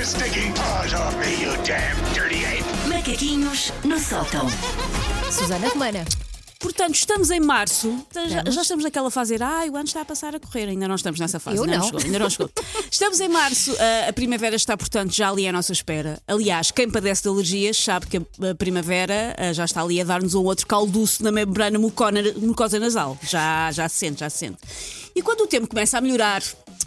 stinking paws off me, you damn dirty ape! Macaquinhos no sótão. Susana Romana. Portanto, estamos em março, já estamos naquela fase de o ano está a passar a correr, ainda não estamos nessa fase. Eu ainda não. chegou, ainda não chegou. Estamos em março, a primavera está, portanto, já ali à nossa espera. Aliás, quem padece de alergias sabe que a primavera já está ali a dar-nos um outro calduço na membrana mucosa nasal. Já se sente, já se sente. E quando o tempo começa a melhorar,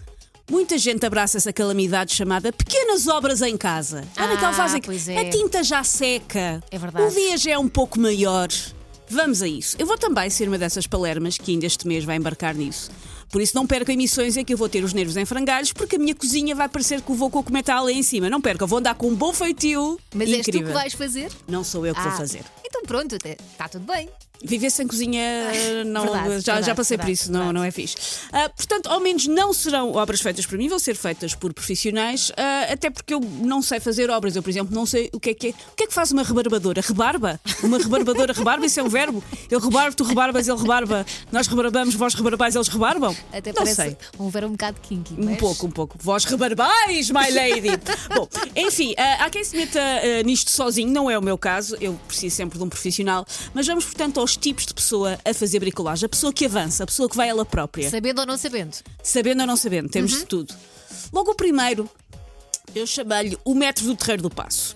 muita gente abraça essa calamidade chamada pequenas obras em casa. Naquela fase em que pois é. a tinta já seca, É verdade. o dia já é um pouco maior. Vamos a isso. Eu vou também ser uma dessas palermas que ainda este mês vai embarcar nisso. Por isso não percam emissões em que eu vou ter os nervos em frangalhos, porque a minha cozinha vai parecer que eu vou com o cometal lá em cima. Não percam, vou andar com um bom feitio. Mas és tu incrível. que vais fazer? Não sou eu que vou fazer. Então pronto, está tudo bem. Viver sem cozinha, não, verdade, já verdade, passei por verdade, isso, verdade. não é fixe. Portanto, ao menos não serão obras feitas por mim, vão ser feitas por profissionais, até porque eu não sei fazer obras. Eu, por exemplo, não sei o que é que faz uma rebarbadora? Rebarba? Uma rebarbadora rebarba? Isso é um verbo? Eu rebarbo, tu rebarbas, ele rebarba. Nós rebarbamos, vós rebarbais, eles rebarbam? Até não parece sei. um verbo um bocado kinky. Um pouco. Vós rebarbais, my lady! Bom, enfim, há quem se meta nisto sozinho, não é o meu caso, eu preciso sempre de um profissional, mas vamos, portanto, aos tipos de pessoa a fazer bricolagem. A pessoa que avança, a pessoa que vai ela própria. Sabendo ou não sabendo? Sabendo ou não sabendo, temos de tudo. Logo o primeiro, eu chamei-lhe o metro do Terreiro do Paço.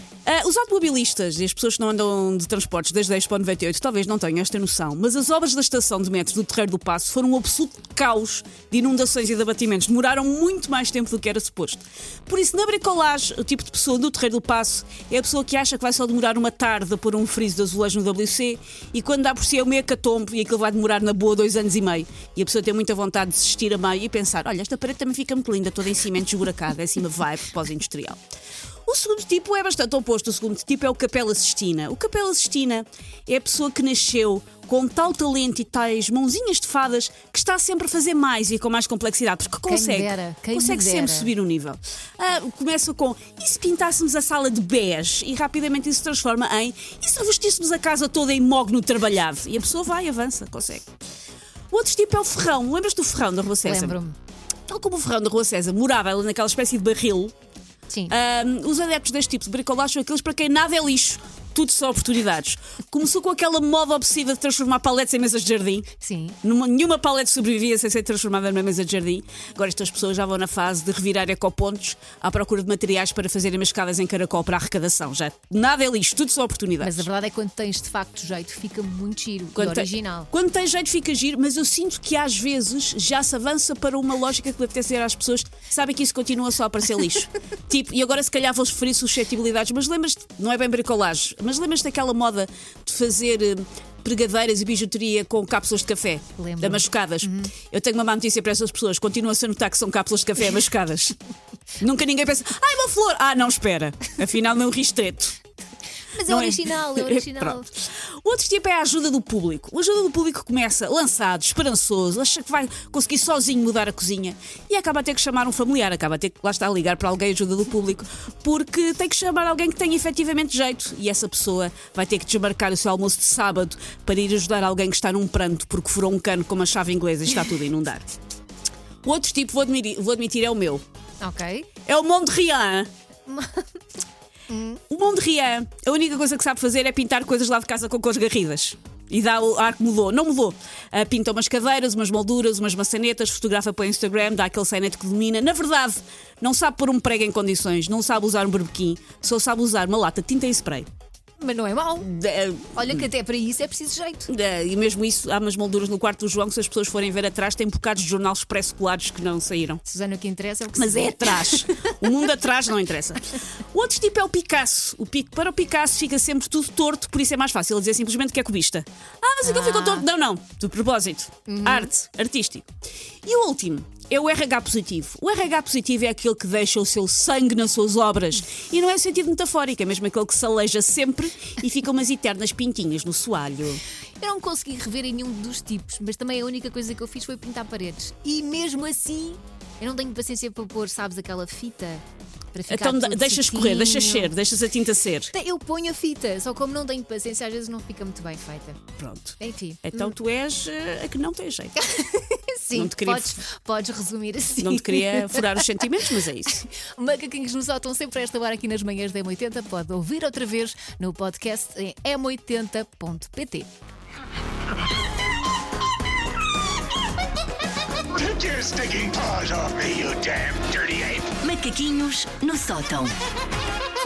Os automobilistas e as pessoas que não andam de transportes desde a Expo 98 talvez não tenham esta noção, mas as obras da estação de metro do Terreiro do Paço foram um absoluto caos de inundações e de abatimentos. Demoraram muito mais tempo do que era suposto. Por isso, na bricolagem, o tipo de pessoa do Terreiro do Paço é a pessoa que acha que vai só demorar uma tarde a pôr um friso de azulejo no WC e quando dá por si é uma hecatombe e aquilo vai demorar na boa 2 anos e meio. E a pessoa tem muita vontade de desistir a meio e pensar, olha, esta parede também fica muito linda, toda em cimento esburacado, é assim uma vibe pós-industrial. O segundo tipo é bastante oposto. O segundo tipo é o Capela Sistina. O Capela Sistina é a pessoa que nasceu com tal talento e tais mãozinhas de fadas que está sempre a fazer mais e com mais complexidade, porque Quem me consegue dera. sempre subir o nível. Começa com, e se pintássemos a sala de bege? E rapidamente isso se transforma em, e se revestíssemos a casa toda em mogno trabalhado? E a pessoa vai, avança, consegue. O outro tipo é o Ferrão. Lembras-te do Ferrão da Rua César? Lembro-me. Tal como o Ferrão da Rua César morava ali naquela espécie de barril, Sim. os adeptos deste tipo de bricolagem são aqueles para quem nada é lixo, tudo são oportunidades. Começou com aquela moda obsessiva de transformar paletes em mesas de jardim. Sim. Nenhuma palete sobrevivia sem ser transformada numa mesa de jardim. Agora estas pessoas já vão na fase de revirar ecopontos à procura de materiais para fazerem mascadas em caracol para a arrecadação. Já nada é lixo, tudo são oportunidades. Mas a verdade é que quando tens de facto jeito, fica muito giro e original. Quando tem jeito fica giro, mas eu sinto que às vezes já se avança para uma lógica que deve ser às pessoas. Sabem que isso continua só a parecer lixo. Tipo, e agora se calhar vou referir suscetibilidades, mas lembras-te, não é bem bricolagem, mas lembras-te daquela moda de fazer pregadeiras e bijuteria com cápsulas de café? Lembro. Machucadas. Eu tenho uma má notícia para essas pessoas. Continua-se a notar que são cápsulas de café machucadas. Nunca ninguém pensa, uma flor! Não, espera. Afinal, não ristreto. Mas é Não original, é original. Pronto. O outro tipo é a ajuda do público. A ajuda do público começa lançado, esperançoso, acha que vai conseguir sozinho mudar a cozinha e acaba a ter que chamar um familiar, acaba a ter que lá está a ligar para alguém ajuda do público, porque tem que chamar alguém que tenha efetivamente jeito e essa pessoa vai ter que desmarcar o seu almoço de sábado para ir ajudar alguém que está num pranto porque furou um cano com uma chave inglesa e está tudo a inundar. O outro tipo, vou admitir, é o meu. Ok. É o Mondrian. O Mondrian, a única coisa que sabe fazer é pintar coisas lá de casa com cores garridas. E dá o ar que mudou. Não mudou. Pinta umas cadeiras, umas molduras, umas maçanetas, fotografa para o Instagram, dá aquele sainete que domina. Na verdade, não sabe pôr um prego em condições, não sabe usar um berbequim, só sabe usar uma lata de tinta e spray. Mas não é mau. Olha que até para isso é preciso jeito. E mesmo isso, há umas molduras no quarto do João que se as pessoas forem ver atrás tem bocados de jornal expresso colados que não saíram. Susana, o que interessa é o que Mas se é vê. atrás. O mundo atrás não interessa. O outro tipo é o Picasso. Para o Picasso fica sempre tudo torto, por isso é mais fácil dizer simplesmente que é cubista. Mas aquilo ficou torto. Não. De propósito. Arte. Artístico. E o último é o RH positivo. O RH positivo é aquele que deixa o seu sangue nas suas obras. E não é no sentido metafórico, é mesmo aquele que se aleija sempre e fica umas eternas pintinhas no soalho. Eu não consegui rever em nenhum dos tipos, mas também a única coisa que eu fiz foi pintar paredes. E mesmo assim, eu não tenho paciência para pôr, sabes, aquela fita para ficar Então tudo deixa sequinho. escorrer, deixa ser, deixas a tinta ser. Eu ponho a fita, só como não tenho paciência, às vezes não fica muito bem feita. Pronto. Enfim. Então tu és a que não tem jeito. Sim. Sim, não te queria, podes resumir assim. não te queria furar os sentimentos, mas é isso. Macaquinhos nos Sótão sempre a esta hora aqui nas manhãs da M80. Pode ouvir outra vez no podcast em m80.pt. Take your stinking paws off me, you damn dirty ape! Macaquinhos no sótão.